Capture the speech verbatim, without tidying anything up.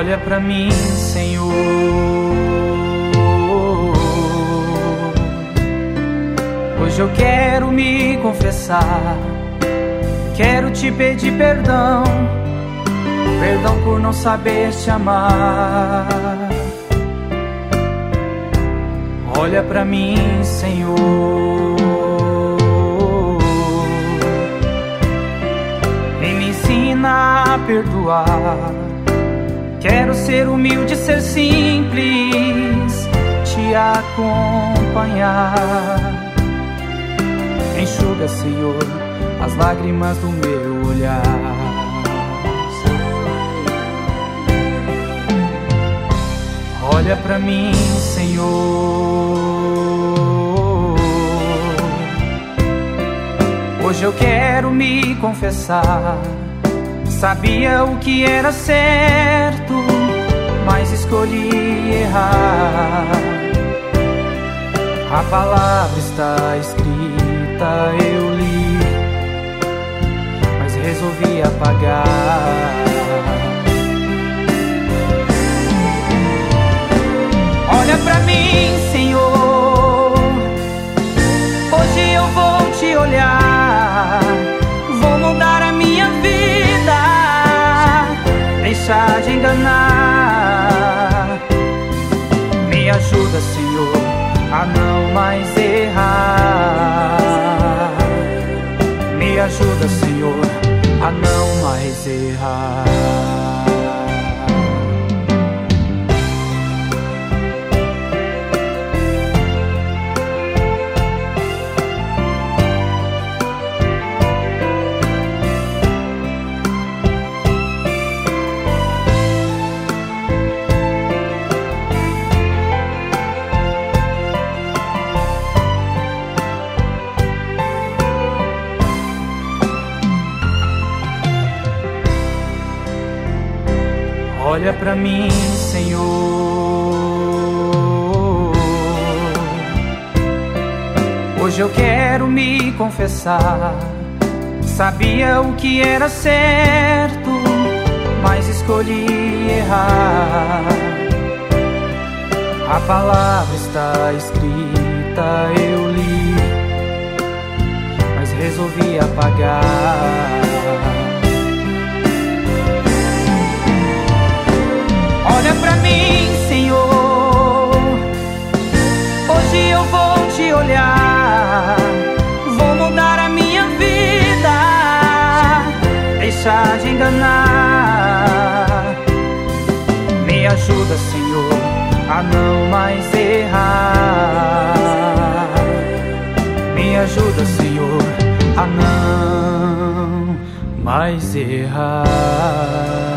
Olha pra mim, Senhor. Hoje eu quero me confessar, quero te pedir perdão, perdão por não saber te amar. Olha pra mim, Senhor. E me ensina a perdoar. Quero ser humilde, ser simples, te acompanhar. Enxuga, Senhor, as lágrimas do meu olhar. Olha pra mim, Senhor. Hoje eu quero me confessar. Sabia o que era certo, mas escolhi errar. A palavra está escrita, eu li, mas resolvi apagar. Olha pra mim, Senhor. Hoje eu vou te olhar, vou mudar a minha vida, deixar de enganar. Me ajuda, Senhor, a não mais errar. Me ajuda, Senhor, a não mais errar. Olha pra mim, Senhor. Hoje eu quero me confessar. Sabia o que era certo, mas escolhi errar. A palavra está escrita, eu li, mas resolvi apagar. Olha pra mim, Senhor. Hoje eu vou te olhar, vou mudar a minha vida, deixar de enganar. Me ajuda, Senhor, a não mais errar. Me ajuda, Senhor, a não mais errar.